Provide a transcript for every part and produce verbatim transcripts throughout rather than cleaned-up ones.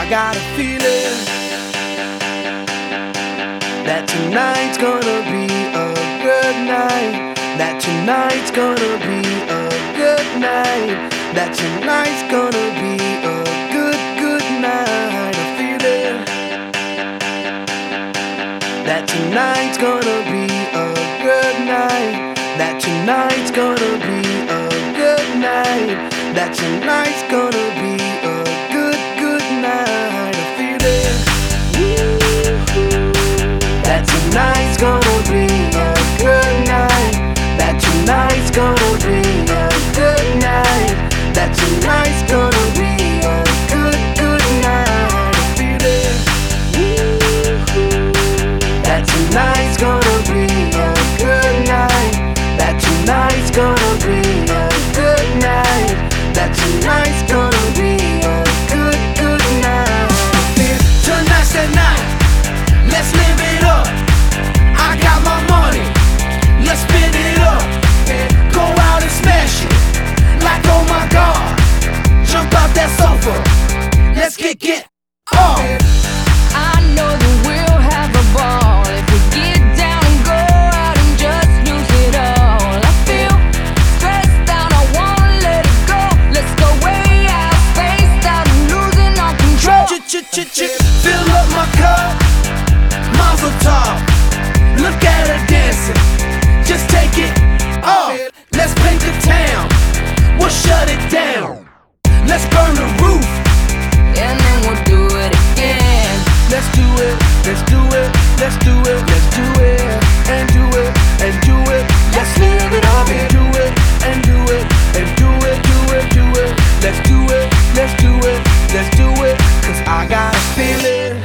I got a feeling that tonight's gonna be a good night. That tonight's gonna be a good night. That tonight's gonna be a good, good night. A feeling that tonight's gonna be a good night. That tonight's gonna be a good night. That tonight's gonna be a good, good night. A feeling that tonight's gonna be a good night. That tonight's gonna be a good night. That tonight's gonna be a good, good night. A feeling that tonight's gonna be a good night. That tonight's gonna be a good night. That tonight's gonna be a good, good night. Tonight's the night, let's live it up. I got my money, let's spin it up. Go out and smash it, like oh my God. Jump out that sofa, let's get get off. I know that we'll have a ball if we get down and go out and just lose it all. I feel stressed out, I wanna let it go. Let's go way out, spaced out and losing our control. Ch-ch-ch-ch, fill up my cup, Mazel tov. Look at her dancing, just take it off. Let's paint the town, we'll shut it down. Let's burn the roof, And then we'll do it again. let's do it, let's do it, let's do it, let's do it, and do it, and do it. Let's live it up and do it, and do it, and do it, do it, do it. Let's do it, let's do it, let's do it. Cause I got a feeling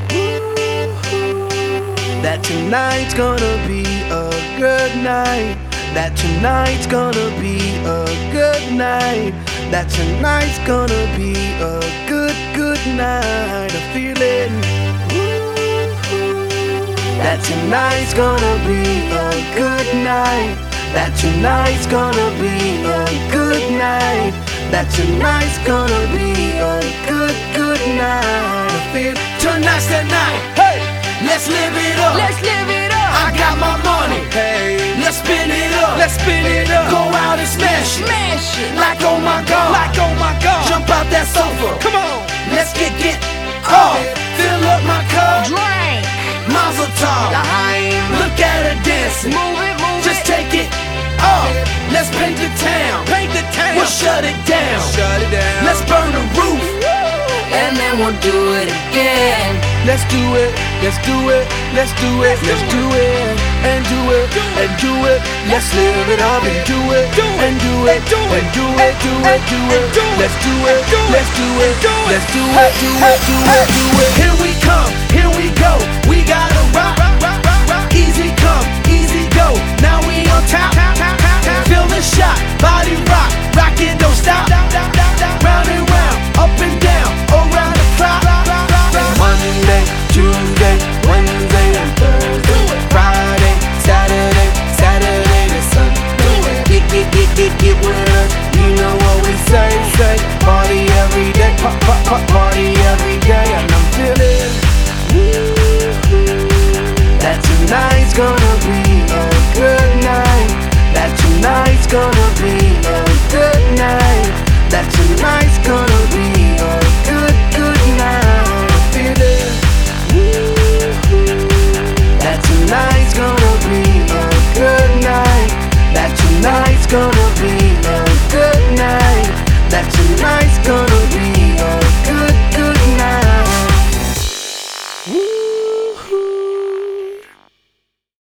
that tonight's gonna be a good night. That tonight's gonna be a good night. That tonight's gonna be a good, good night. A feeling that tonight's gonna be a good night. That tonight's gonna be a good night. That tonight's gonna be a good, good night. I feel tonight's the night. Hey, let's live it up. Let's live it up. I got my money. Hey, let's spin it up. Let's spin it up. Go out and smash it. Smash it. Like oh my God. Like oh my God. Jump out that sofa. Come on. Let's get get off. Fill up my cup. Drink. Mazel tov. L'chaim. Look at her dancing. Move it, move Just it. take it off. Let's paint the town. Paint the town. We'll shut it down. Shut it down. Let's burn the roof. And then we'll do it again. Let's do it, let's do it, let's do it, let's do it, and do it, and do it. Let's live it up and do it, and do it, and do it, do it, do it. Let's do it, let's do it, let's do it, do it, do it, do it, do it.